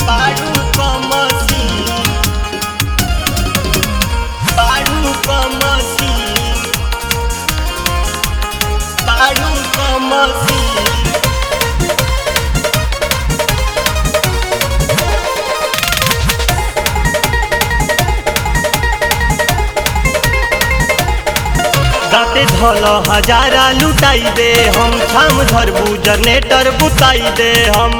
बारू कमसी बारू कमसी बारू कमसी दाते धल हजारा लुटाई दे हम छाम धरबू जनरेटर बुताई दे हम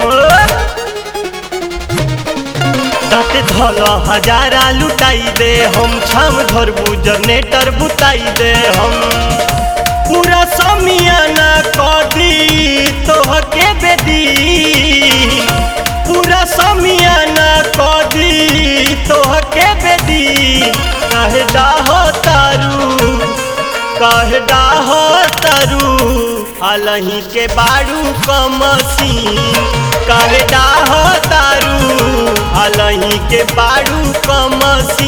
दाते धल हजारा लुटाई दे हम छाम धरबू जनरेटर बुताई दे हम पूरा समियाना कदी तोहके बेदी पूरा समियाना कदी तोहके बेदी काहे डाह तारू हालही के बारू कमसी काहे डाह तारू हालही के बारू कमसी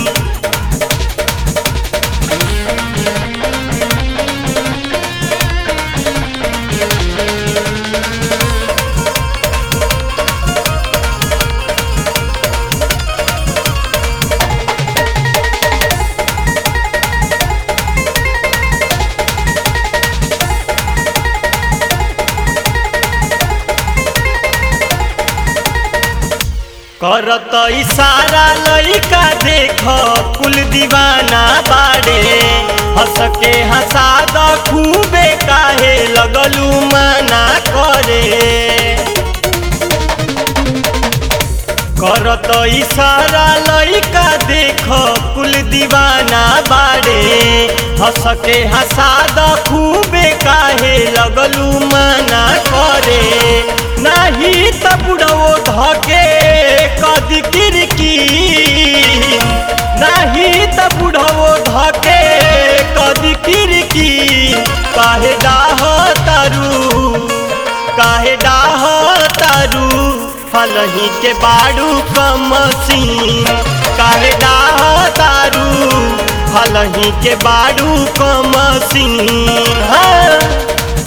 करत इशारा लइका देख कुल दीवाना बाड़े हंस के हंसा द खूबे काहे लगलू माना करे करत इशारा लइका देख कुल दीवाना बाड़े हंस के हंसा द खूबे काहे लगलू माना करे नाही त बुढ़ो धके कदी किरकी नाही त बुढ़ो धके कदी किरकी काहे डाह तारू हलही के बारू कमसी काहे डाह तारू हलही के बारू कमसी हाँ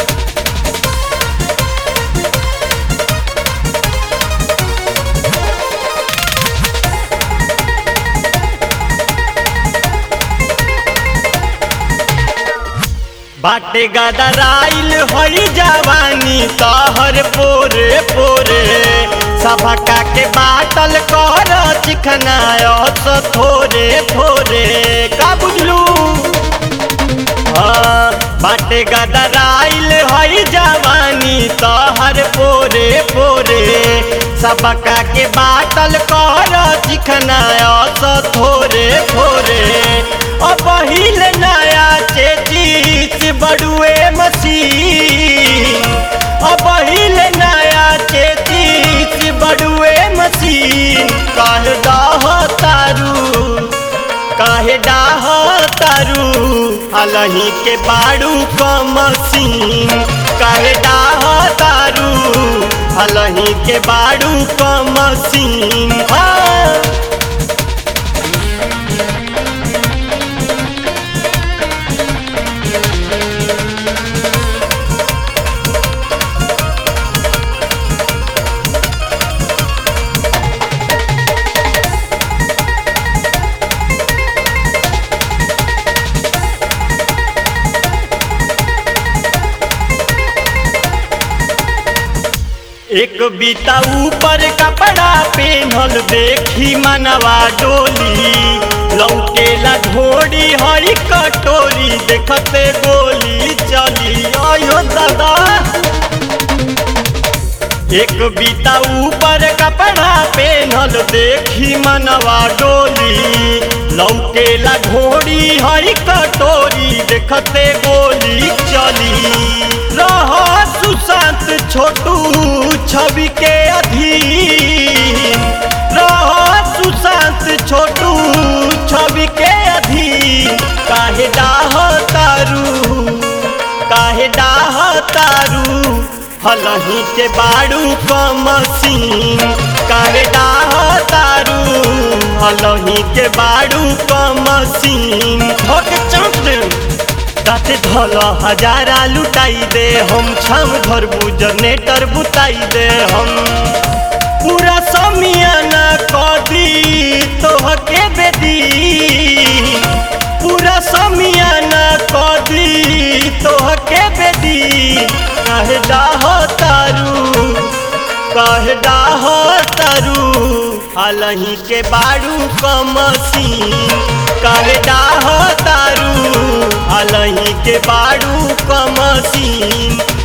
बाटे गदराइल होई जवानी तहर पोरे पोरे सभका के बाटल कर चिखनायत थोरे थोरे का बुझलू हाँ बाटे गदराइल होई जवानी तहर पोरे पोरे सबका के बाटल कर चिखनायत थोरे थोरे अब हिल नया चेचिस बड़ुए मसीन अब हिल नया चेचिस बड़ुए मसीन काहे डाह तारू अलही के बारू कमसीन काहे डाह तारू अलही के बारू कमसीन हाँ एक बीता ऊपर कपड़ा पेन्हल देखी मनवा डोली लौकेला घोड़ी हई कटोरी देखते गोली चली आयो दादा एक बीता ऊपर कपड़ा पेन्हल देखी मनवा डोली लौकेला घोड़ी हई कटोरी देखते गोली चली रह सुशांत छोटू छवि के अधीन रह सुशांत छोटू छवि के अधीन काहे डाह तारू हलही के बारू कमसीन काहे डाह तारू हलही के बारू कमसीन धक चंद दाते धल हजारा लुटाई दे हम छाम धरबू जनरेटर बुताई दे हम पूरा समी कहे डाह तारू हालही के बारू कमसीन कहे डाह तारू हालही के बारू कमसीन